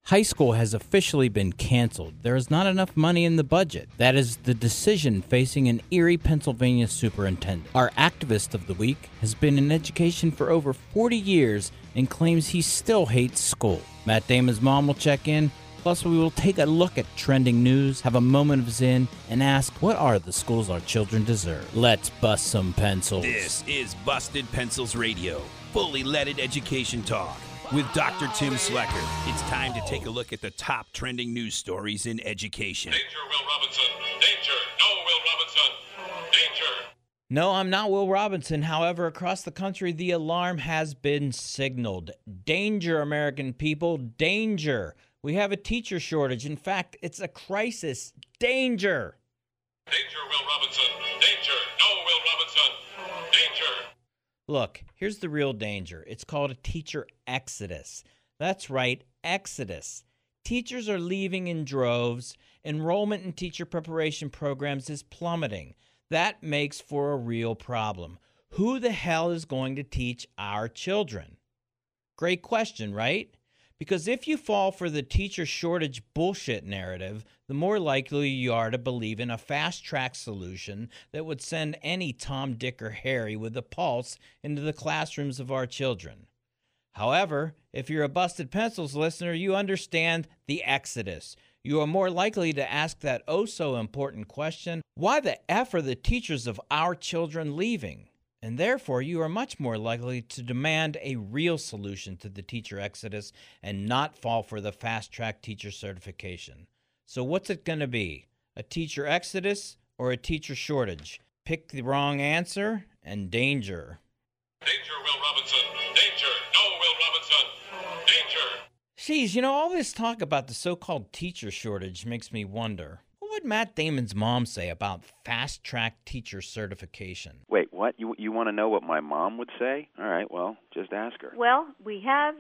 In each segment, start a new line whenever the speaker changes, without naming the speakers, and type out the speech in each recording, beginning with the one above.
High school has officially been canceled. There is not enough money in the budget. That is the decision facing an Erie, Pennsylvania superintendent. Our activist of the week has been in education for over 40 years and claims he still hates school. Matt Damon's mom will check in. Plus, we will take a look at trending news, have a moment of zen, and ask, what are the schools our children deserve? Let's bust some pencils.
This is Busted Pencils Radio, fully leaded education talk. With Dr. Tim Slecker, it's time to take a look at the top trending news stories in education.
Danger, Will Robinson. Danger. No, Will Robinson. Danger.
No, I'm not Will Robinson. However, across the country, the alarm has been signaled. Danger, American people. Danger. We have a teacher shortage. In fact, it's a crisis. Danger.
Danger, Will Robinson. Danger. No, Will Robinson. Danger.
Look, here's the real danger. It's called a teacher exodus. That's right, exodus. Teachers are leaving in droves. Enrollment in teacher preparation programs is plummeting. That makes for a real problem. Who the hell is going to teach our children? Great question, right? Because if you fall for the teacher shortage bullshit narrative, the more likely you are to believe in a fast-track solution that would send any Tom, Dick, or Harry with a pulse into the classrooms of our children. However, if you're a Busted Pencils listener, you understand the exodus. You are more likely to ask that oh-so-important question, why the F are the teachers of our children leaving? And therefore, you are much more likely to demand a real solution to the teacher exodus and not fall for the fast-track teacher certification. So what's it going to be? A teacher exodus or a teacher shortage? Pick the wrong answer and danger.
Danger, Will Robinson. Danger. No, Will Robinson. Danger.
Geez, all this talk about the so-called teacher shortage makes me wonder. What would Matt Damon's mom say about fast-track teacher certification?
Wait, what? You want to know what my mom would say? All right, well, just ask her.
Well, we have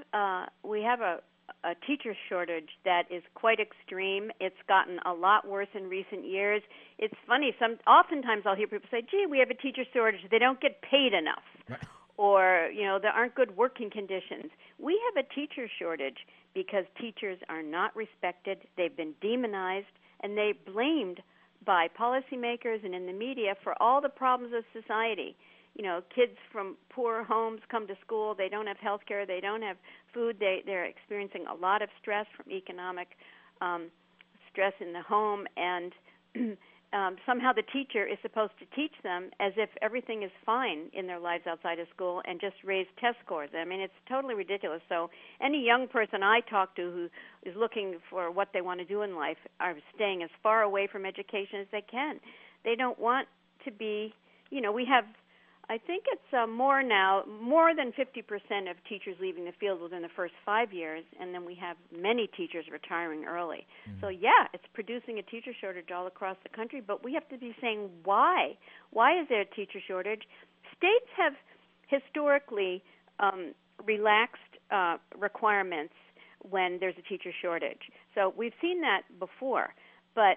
a teacher shortage that is quite extreme. It's gotten a lot worse in recent years. It's funny. Oftentimes I'll hear people say, "Gee, we have a teacher shortage. They don't get paid enough."
Right.
Or, there aren't good working conditions. We have a teacher shortage because teachers are not respected. They've been demonized, and they're blamed by policymakers and in the media for all the problems of society. Kids from poor homes come to school. They don't have health care. They don't have food. They're experiencing a lot of stress from economic stress in the home, and somehow the teacher is supposed to teach them as if everything is fine in their lives outside of school and just raise test scores. I mean, it's totally ridiculous. So any young person I talk to who is looking for what they want to do in life are staying as far away from education as they can. They don't want to be, we have, I think it's more than 50% of teachers leaving the field within the first 5 years, and then we have many teachers retiring early. Mm-hmm. So, yeah, it's producing a teacher shortage all across the country, but we have to be saying why. Why is there a teacher shortage? States have historically relaxed requirements when there's a teacher shortage. So we've seen that before, but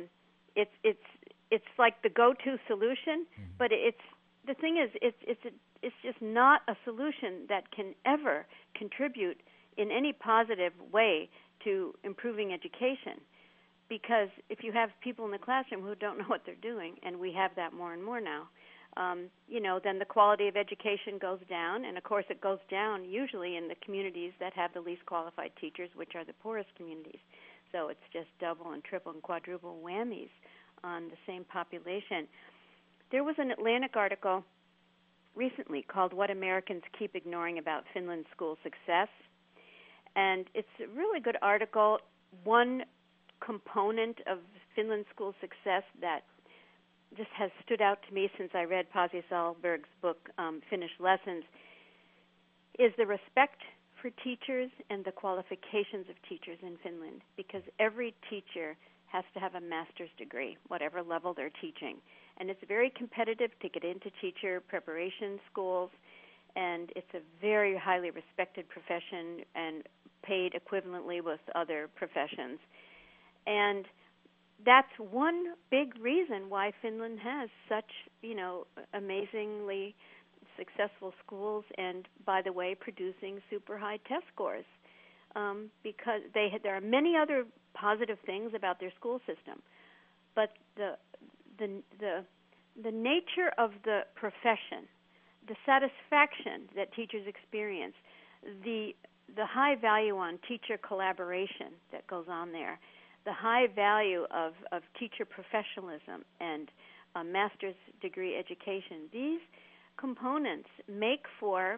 it's like the go-to solution, mm-hmm. but the thing is, it's just not a solution that can ever contribute in any positive way to improving education. Because if you have people in the classroom who don't know what they're doing, and we have that more and more now, then the quality of education goes down. And, of course, it goes down usually in the communities that have the least qualified teachers, which are the poorest communities. So it's just double and triple and quadruple whammies on the same population. There was an Atlantic article recently called What Americans Keep Ignoring About Finland's School Success. And it's a really good article. One component of Finland's school success that just has stood out to me since I read Pasi Sahlberg's book, Finnish Lessons, is the respect for teachers and the qualifications of teachers in Finland, because every teacher has to have a master's degree, whatever level they're teaching. And it's very competitive to get into teacher preparation schools, and it's a very highly respected profession and paid equivalently with other professions. And that's one big reason why Finland has such, amazingly successful schools and, by the way, producing super high test scores. because there are many other positive things about their school system, but the nature of the profession, the satisfaction that teachers experience, the high value on teacher collaboration that goes on there, the high value of teacher professionalism and a master's degree education, these components make for,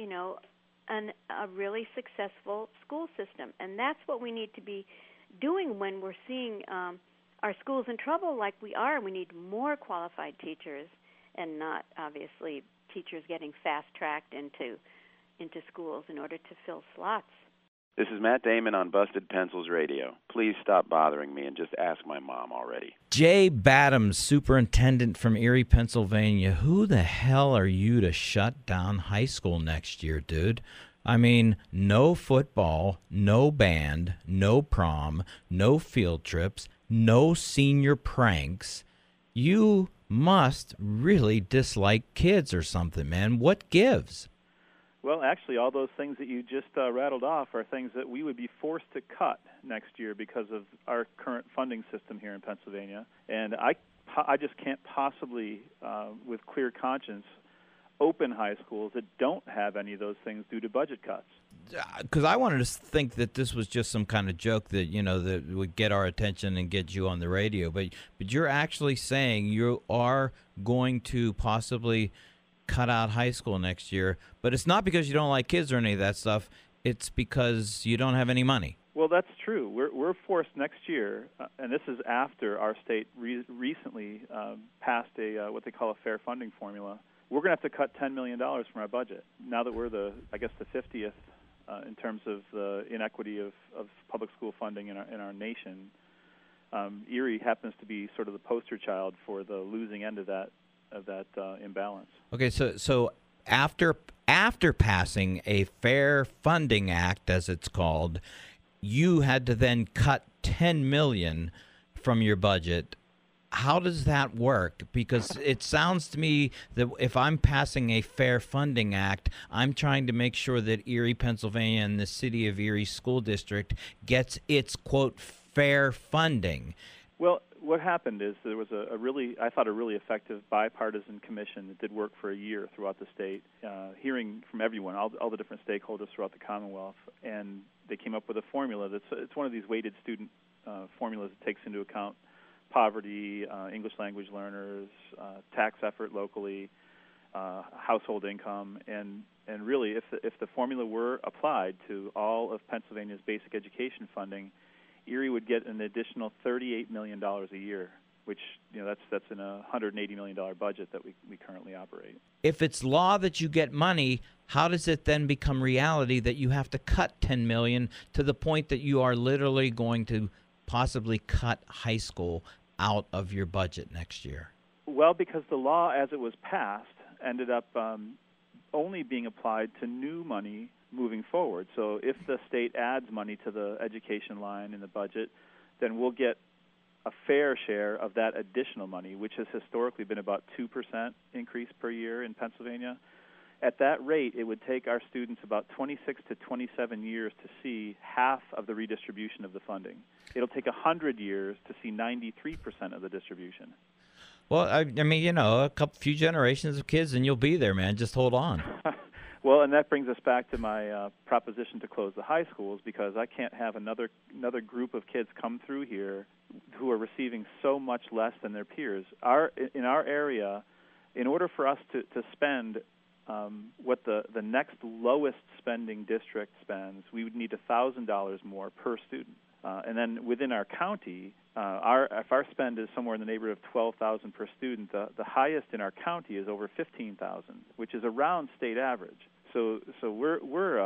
a really successful school system. And that's what we need to be doing when we're seeing our schools in trouble like we are. We need more qualified teachers and not, obviously, teachers getting fast-tracked into schools in order to fill slots.
This is Matt Damon on Busted Pencils Radio. Please stop bothering me and just ask my mom already.
Jay Badams, superintendent from Erie, Pennsylvania. Who the hell are you to shut down high school next year, dude? I mean, no football, no band, no prom, no field trips, no senior pranks. You must really dislike kids or something, man. What gives?
Well, actually, all those things that you just rattled off are things that we would be forced to cut next year because of our current funding system here in Pennsylvania. And I just can't possibly, with clear conscience, open high schools that don't have any of those things due to budget cuts.
Because I wanted to think that this was just some kind of joke that, that would get our attention and get you on the radio. But you're actually saying you are going to possibly cut out high school next year, but it's not because you don't like kids or any of that stuff. It's because you don't have any money.
Well, that's true. We're forced next year, and this is after our state recently passed a what they call a fair funding formula. We're going to have to cut $10 million from our budget now that we're the 50th in terms of the inequity of public school funding in our nation. Erie happens to be sort of the poster child for the losing end of that imbalance.
Okay, so after passing a Fair Funding Act, as it's called, you had to then cut $10 million from your budget. How does that work? Because it sounds to me that if I'm passing a Fair Funding Act, I'm trying to make sure that Erie, Pennsylvania, and the City of Erie School District gets its, quote, fair funding.
Well, what happened is there was a really effective bipartisan commission that did work for a year throughout the state, hearing from everyone, all the different stakeholders throughout the Commonwealth, and they came up with a formula it's one of these weighted student formulas that takes into account poverty, English language learners, tax effort locally, household income, and really if the formula were applied to all of Pennsylvania's basic education funding, Erie would get an additional $38 million a year, which that's in a $180 million budget that we currently operate.
If it's law that you get money, how does it then become reality that you have to cut $10 million to the point that you are literally going to possibly cut high school out of your budget next year?
Well, because the law as it was passed ended up only being applied to new money moving forward. So if the state adds money to the education line in the budget, then we'll get a fair share of that additional money, which has historically been about 2% increase per year in Pennsylvania. At that rate, it would take our students about 26 to 27 years to see half of the redistribution of the funding. It'll take 100 years to see 93% of the distribution.
Well, I mean, a few generations of kids and you'll be there, man. Just hold on.
Well, and that brings us back to my proposition to close the high schools, because I can't have another group of kids come through here who are receiving so much less than their peers. In our area, in order for us to spend what the next lowest spending district spends, we would need $1,000 more per student. And then within our county, if our spend is somewhere in the neighborhood of $12,000 per student, the highest in our county is over $15,000, which is around state average. So we're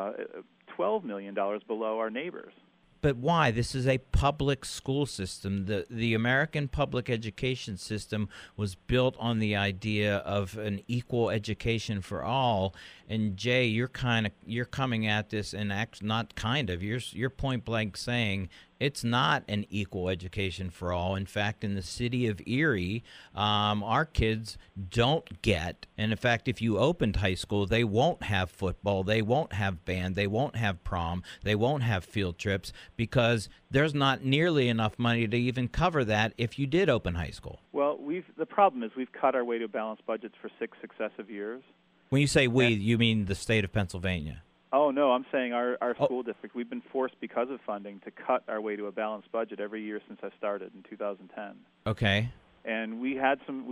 $12 million below our neighbors.
But why? This is a public school system. The American public education system was built on the idea of an equal education for all. And Jay, you're coming at this and you're point blank saying It's not an equal education for all. In fact, in the city of Erie, our kids don't get, and in fact, if you opened high school, they won't have football, they won't have band, they won't have prom, they won't have field trips, because there's not nearly enough money to even cover that if you did open high school.
Well, the problem is we've cut our way to balanced budgets for 6 successive years.
When you say we, you mean the state of Pennsylvania?
Oh, no, I'm saying our school district. We've been forced because of funding to cut our way to a balanced budget every year since I started in 2010.
Okay.
And we had some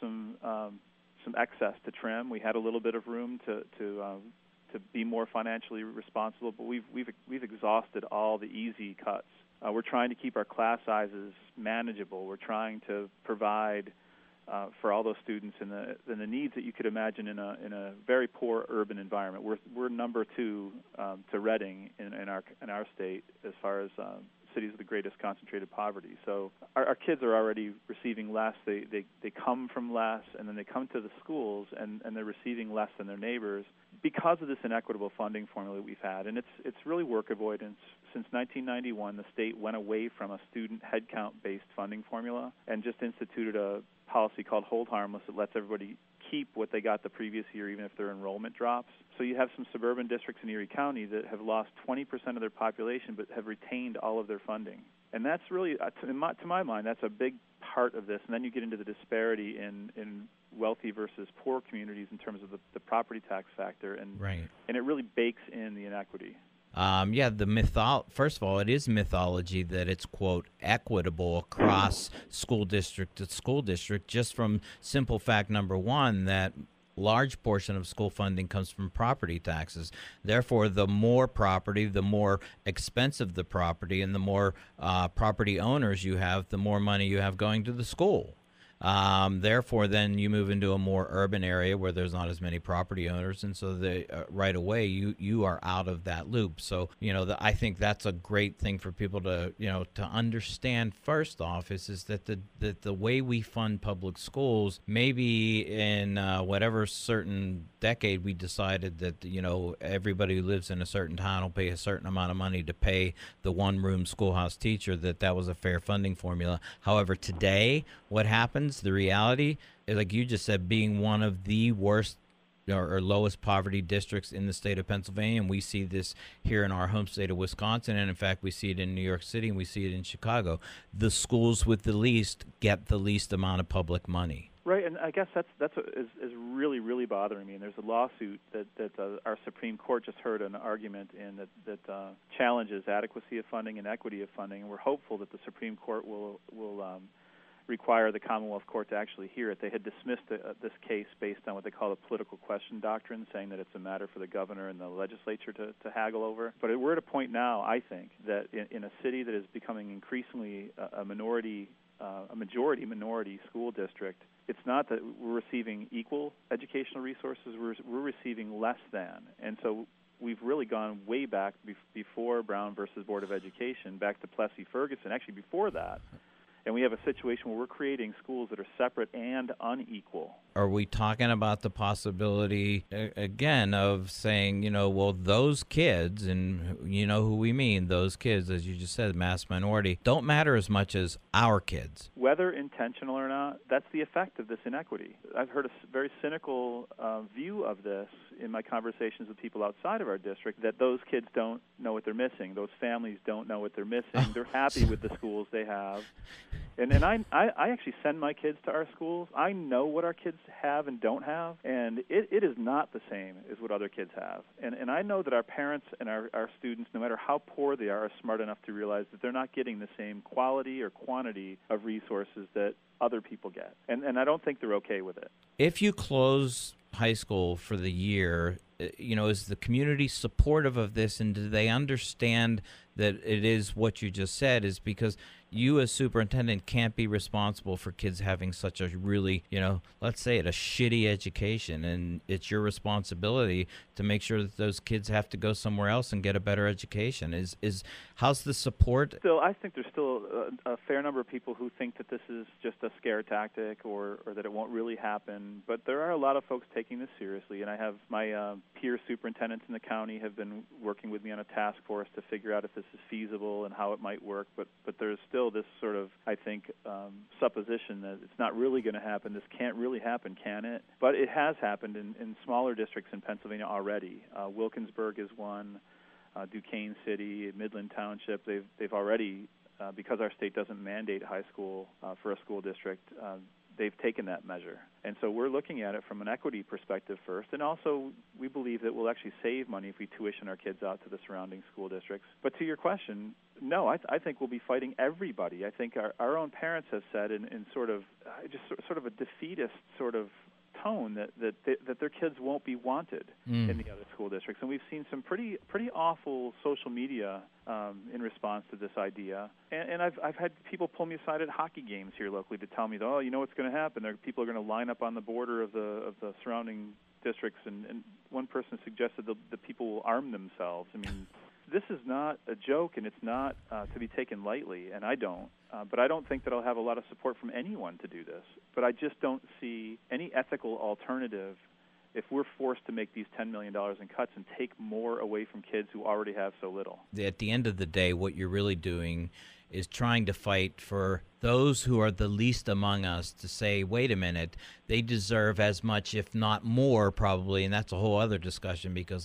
excess to trim. We had a little bit of room to be more financially responsible, but we've exhausted all the easy cuts. We're trying to keep our class sizes manageable. We're trying to provide for all those students and the needs that you could imagine in a very poor urban environment. We're number 2 to Reading in our state as far as cities with the greatest concentrated poverty. So our kids are already receiving less. They come from less, and then they come to the schools and they're receiving less than their neighbors because of this inequitable funding formula we've had. And it's really work avoidance. Since 1991, the state went away from a student headcount-based funding formula and just instituted a policy called Hold Harmless that lets everybody keep what they got the previous year, even if their enrollment drops. So you have some suburban districts in Erie County that have lost 20% of their population but have retained all of their funding. And that's really, to my mind, that's a big part of this. And then you get into the disparity in wealthy versus poor communities in terms of the property tax factor. And,
right.
And it really bakes in the inequity.
First of all, it is mythology that it's, quote, equitable across school district to school district, just from simple fact number one, that large portion of school funding comes from property taxes. Therefore, the more property, the more expensive the property, and the more property owners you have, the more money you have going to the school. Therefore, then you move into a more urban area where there's not as many property owners, and so right away you are out of that loop. So I think that's a great thing for people to to understand. First off, is that the way we fund public schools, maybe in whatever certain decade we decided that everybody who lives in a certain town will pay a certain amount of money to pay the one-room schoolhouse teacher, that was a fair funding formula. However, today what happens? The reality is, like you just said, being one of the worst or lowest poverty districts in the state of Pennsylvania, and we see this here in our home state of Wisconsin, and in fact we see it in New York City and we see it in Chicago. The schools with the least get the least amount of public money.
Right, and I guess that's what is really, really bothering me. And there's a lawsuit that our Supreme Court just heard an argument in that challenges adequacy of funding and equity of funding, and we're hopeful that the Supreme Court will require the Commonwealth Court to actually hear it. They had dismissed this case based on what they call the political question doctrine, saying that it's a matter for the governor and the legislature to haggle over. But we're at a point now, I think, that in a city that is becoming increasingly a majority minority school district, it's not that we're receiving equal educational resources, we're receiving less than. And so we've really gone way back before Brown versus Board of Education, back to Plessy-Ferguson, actually before that. And we have a situation where we're creating schools that are separate and unequal.
Are we talking about the possibility, again, of saying, well, those kids, and you know who we mean, those kids, as you just said, mass minority, don't matter as much as our kids?
Whether intentional or not, that's the effect of this inequity. I've heard a very cynical view of this in my conversations with people outside of our district, that those kids don't know what they're missing. Those families don't know what they're missing. They're happy with the schools they have. And I actually send my kids to our schools. I know what our kids have and don't have, and it is not the same as what other kids have. And I know that our parents and our students, no matter how poor they are smart enough to realize that they're not getting the same quality or quantity of resources that other people get. And I don't think they're okay with it.
If you close high school for the year, is the community supportive of this, and do they understand that it is what you just said? Is because you as superintendent can't be responsible for kids having such a really, let's say it, a shitty education, and it's your responsibility to make sure that those kids have to go somewhere else and get a better education. How's the support?
I think there's still a fair number of people who think that this is just a scare tactic or that it won't really happen, but there are a lot of folks taking this seriously, and I have my peer superintendents in the county have been working with me on a task force to figure out if this is feasible and how it might work, but there's still this sort of, I think, supposition that it's not really going to happen. This can't really happen, can it? But it has happened in smaller districts in Pennsylvania already. Wilkinsburg is one. Duquesne City, Midland Township, they've already, because our state doesn't mandate high school for a school district, they've taken that measure. And so we're looking at it from an equity perspective first, and also we believe that we'll actually save money if we tuition our kids out to the surrounding school districts. But to your question, no, I think we'll be fighting everybody. I think our own parents have said in sort of just sort of a defeatist sort of tone that their kids won't be wanted in the other school districts, and we've seen some pretty awful social media in response to this idea. And I've had people pull me aside at hockey games here locally to tell me, oh, you know what's going to happen? People are going to line up on the border of the surrounding districts, and one person suggested that people will arm themselves. I mean, this is not a joke, and it's not to be taken lightly, and I don't. But I don't think that I'll have a lot of support from anyone to do this. But I just don't see any ethical alternative if we're forced to make these $10 million in cuts and take more away from kids who already have so little.
At the end of the day, what you're really doing is trying to fight for those who are the least among us to say, wait a minute, they deserve as much, if not more, probably, and that's a whole other discussion because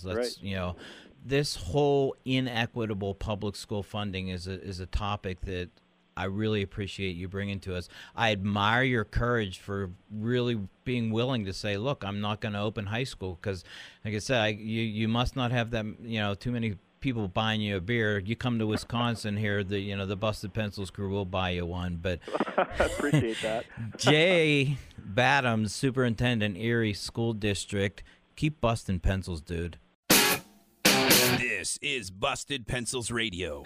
this whole inequitable public school funding is a topic that I really appreciate you bringing to us. I admire your courage for really being willing to say, look, I'm not going to open high school because, like I said, you must not have that, too many people buying you a beer. You come to Wisconsin here, the Busted Pencils crew will buy you one. But
I appreciate that.
Jay Badams, Superintendent, Erie School District, keep busting pencils, dude.
This is Busted Pencils Radio.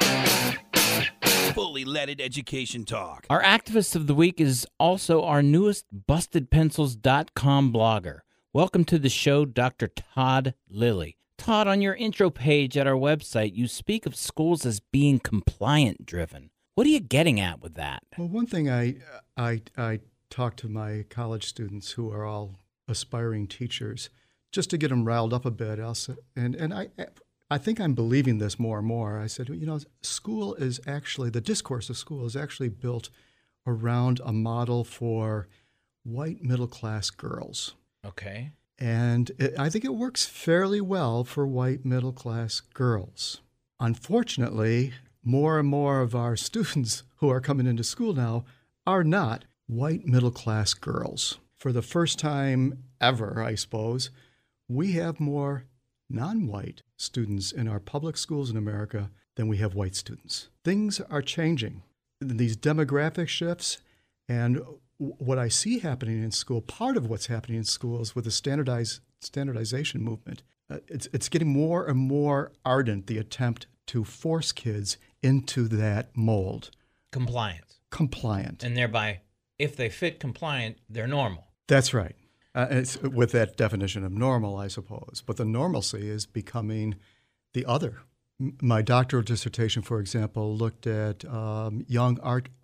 Fully leaded education talk.
Our activist of the week is also our newest BustedPencils.com blogger. Welcome to the show, Dr. Todd Lilly. Todd, on your intro page at our website, you speak of schools as being compliant-driven. What are you getting at with that?
Well, one thing I talk to my college students who are all aspiring teachers, just to get them riled up a bit, and I think I'm believing this more and more. I said, school is actually, the discourse of school is actually built around a model for white middle-class girls.
Okay.
And I think it works fairly well for white middle-class girls. Unfortunately, more and more of our students who are coming into school now are not white middle-class girls. For the first time ever, I suppose, we have more non-white students in our public schools in America than we have white students. Things are changing. These demographic shifts and what I see happening in school, part of what's happening in schools with the standardization movement, it's getting more and more ardent, the attempt to force kids into that mold. Compliant.
And thereby, if they fit compliant, they're normal.
That's right. It's with that definition of normal, I suppose. But the normalcy is becoming the other. My doctoral dissertation, for example, looked at young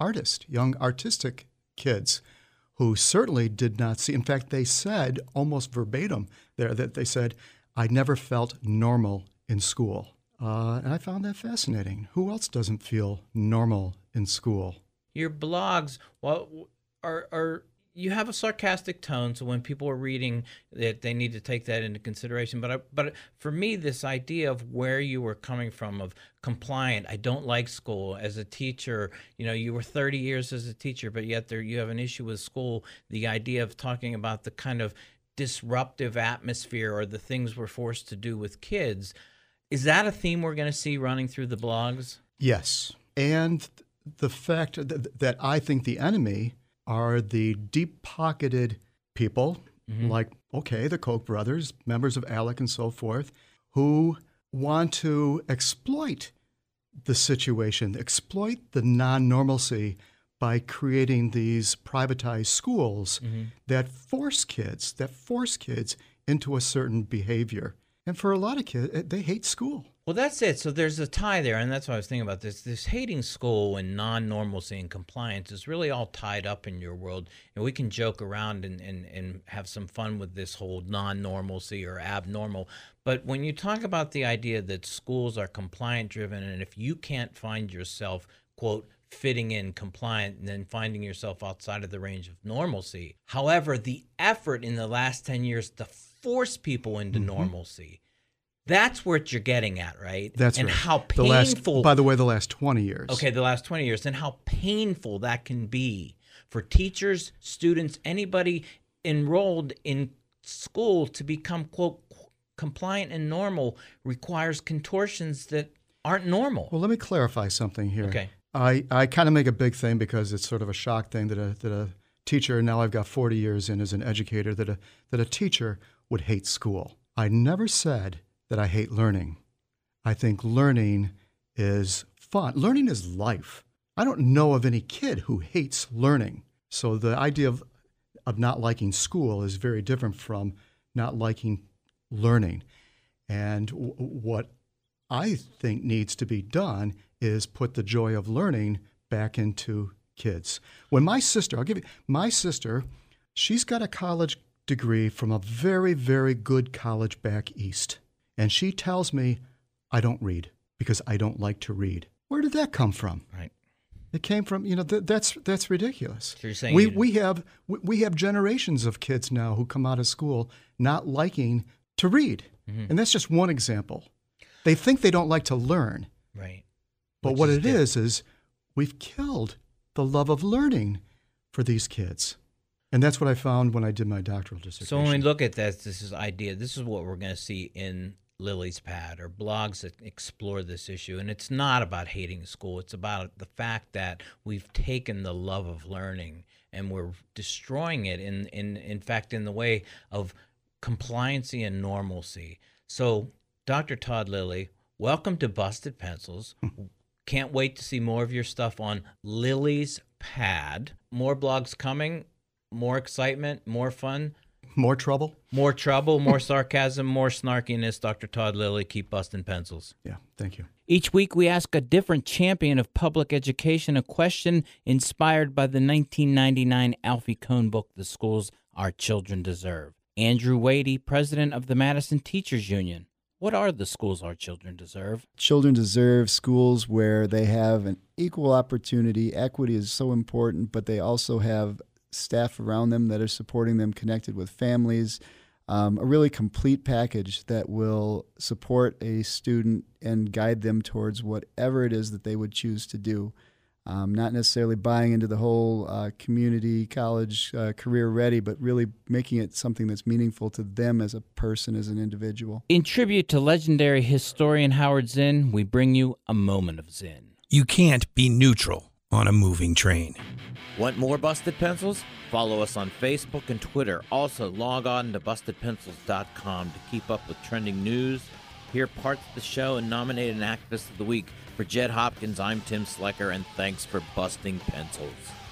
artistic kids who certainly did not see. In fact, they said almost verbatim there that they said, I never felt normal in school. And I found that fascinating. Who else doesn't feel normal in school?
Your blogs, are you have a sarcastic tone, so when people are reading that, they need to take that into consideration. But for me, this idea of where you were coming from, of compliant, I don't like school. As a teacher, you were 30 years as a teacher, but yet you have an issue with school. The idea of talking about the kind of disruptive atmosphere or the things we're forced to do with kids, is that a theme we're going to see running through the blogs?
Yes, and the fact that I think the enemy are the deep-pocketed people, like, the Koch brothers, members of ALEC and so forth, who want to exploit the situation, exploit the non-normalcy by creating these privatized schools that force kids into a certain behavior. And for a lot of kids, they hate school.
Well, that's it. So there's a tie there, and that's what I was thinking about this. This hating school and non-normalcy and compliance is really all tied up in your world. And we can joke around and have some fun with this whole non-normalcy or abnormal. But when you talk about the idea that schools are compliant-driven, and if you can't find yourself, quote, fitting in, compliant, and then finding yourself outside of the range of normalcy. However, the effort in the last 10 years to force people into normalcy, that's what you're getting at, right?
That's
and
right.
How painful.
By the way, the last 20 years.
Okay, the last 20 years. And how painful that can be for teachers, students, anybody enrolled in school to become, quote, compliant and normal requires contortions that aren't normal.
Well, let me clarify something here.
Okay.
I kind of make a big thing because it's sort of a shock thing that a teacher, now I've got 40 years in as an educator, that a teacher would hate school. I never said that I hate learning. I think learning is fun. Learning is life. I don't know of any kid who hates learning. So the idea of not liking school is very different from not liking learning. And what I think needs to be done is put the joy of learning back into kids. When my sister, she's got a college degree from a very, very good college back east. And she tells me, I don't read because I don't like to read. Where did that come from?
Right.
It came from, that's ridiculous.
So you're saying
we have generations of kids now who come out of school not liking to read. And that's just one example. They think they don't like to learn.
Right.
But what it is we've killed the love of learning for these kids. And that's what I found when I did my doctoral dissertation.
So when we look at this is what we're going to see in Lily's Pad or blogs that explore this issue. And it's not about hating school. It's about the fact that we've taken the love of learning and we're destroying it in fact, in the way of compliancy and normalcy. So, Dr. Todd Lilly, welcome to Busted Pencils. Can't wait to see more of your stuff on Lily's Pad. More blogs coming, more excitement, more fun.
More trouble?
More trouble, more sarcasm, more snarkiness. Dr. Todd Lilly, keep busting pencils.
Yeah, thank you.
Each week we ask a different champion of public education a question inspired by the 1999 Alfie Kohn book, The Schools Our Children Deserve. Andrew Wadey, president of the Madison Teachers Union. What are the schools our children deserve?
Children deserve schools where they have an equal opportunity. Equity is so important, but they also have staff around them that are supporting them, connected with families, a really complete package that will support a student and guide them towards whatever it is that they would choose to do. Not necessarily buying into the whole community, college, career ready, but really making it something that's meaningful to them as a person, as an individual.
In tribute to legendary historian Howard Zinn, we bring you a moment of Zinn.
You can't be neutral on a moving train.
Want more Busted Pencils? Follow us on Facebook and Twitter. Also, log on to BustedPencils.com to keep up with trending news, hear parts of the show, and nominate an Activist of the Week. For Jed Hopkins, I'm Tim Slecker, and thanks for busting pencils.